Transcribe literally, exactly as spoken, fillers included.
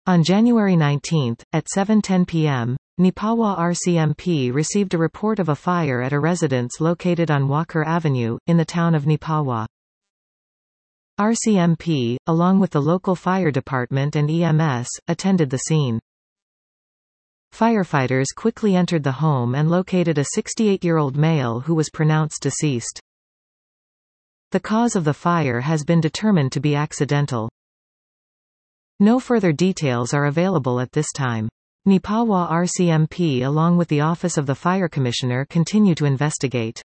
On January nineteenth, at seven ten p m, Neepawa R C M P received a report of a fire at a residence located on Walker Avenue, in the town of Neepawa. R C M P, along with the local fire department and E M S, attended the scene. Firefighters quickly entered the home and located a sixty-eight-year-old male who was pronounced deceased. The cause of the fire has been determined to be accidental. No further details are available at this time. Neepawa R C M P along with the Office of the Fire Commissioner continue to investigate.